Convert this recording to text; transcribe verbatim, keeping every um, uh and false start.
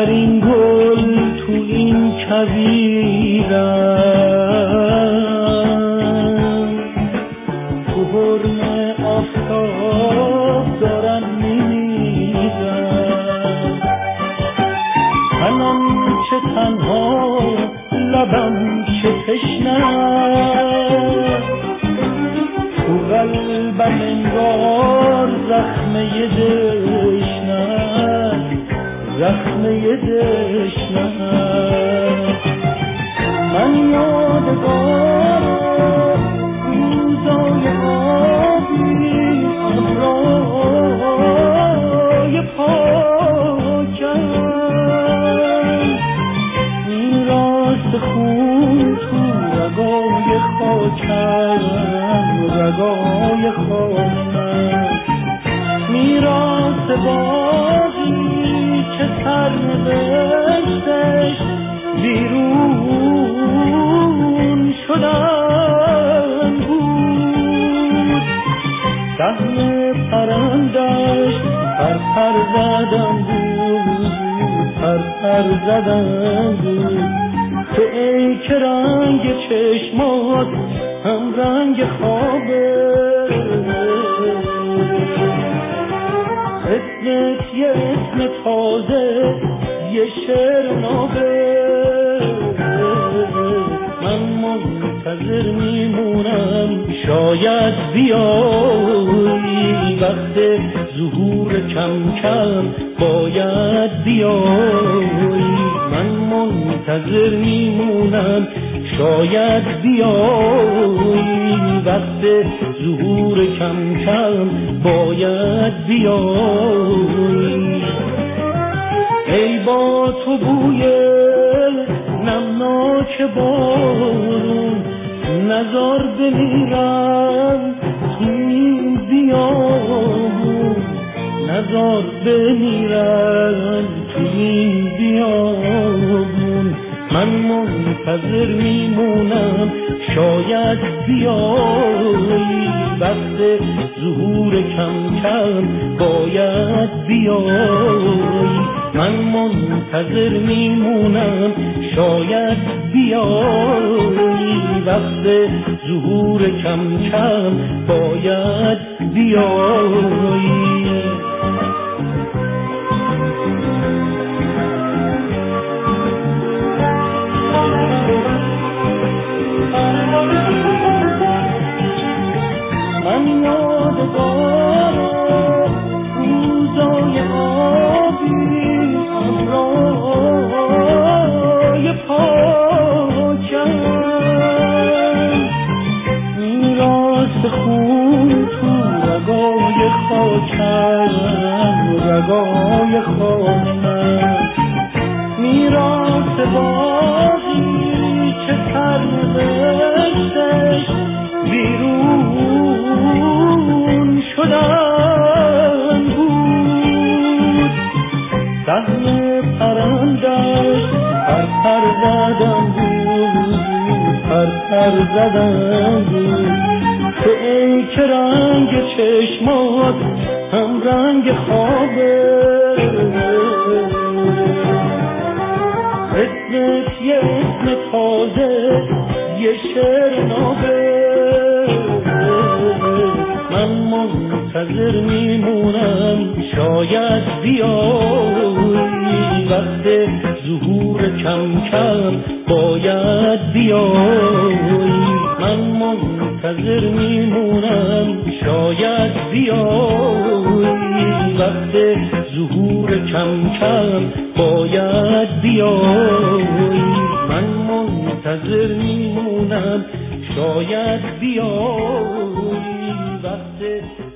آخرین گل تو این کویرم، تو حرم آفتاب دارم میمیرم. منم چه تنها، لبم چه تشنه، تو قلبم انگار زخمه دشنه، زخمه دشنه. من یادگار روزای آبی، ابرای پاکم، میراث خون تو رگای خاکم، رگای خاکم. میراث باغی که سرنوشتش بیرون شدن بود. سهم پرندش پر پر زدن بود، پر پر زدن بود. تو ای که رنگ چشمات هم رنگ خوابه، اسمت یه اسم تازه، یه شعر نابه. من منتظر میمونم شاید بیایی، وقت ظهور کم کم باید بیایی. من منتظر میمونم شاید بیایی، وقت ظهور کم کم باید بیایی. ای با تو بوی نمناک بارون، نزار بمیرم تو این بیابون، نزار بمیرم تو این بیابون. من منتظر میمونم شاید بیایی، وقت ظهور کم کم باید بیایی. من منتظر میمونم شاید بیایی، وقت ظهور کم کم باید بیایی. من یادگار روزای آبی، ابرای پاکم، میراث خون تو رگای خاکم، رگای خاکم. میراث باغی که سرنوشتش بیرون شدن بود. سهم پرندش پر پر زدن بود، پر پر زدن بود. تو ای که رنگ چشمات هم رنگ خوابه، اسمت یه اسم تازه، یه شعر نابه. من منتظر میمونم شاید بیایی، وقت ظهور کم کم باید بیایی. من منتظر میمونم شاید بیایی، وقت ظهور کم کم باید بیایی. من منتظر میمونم شاید بیایی، وقت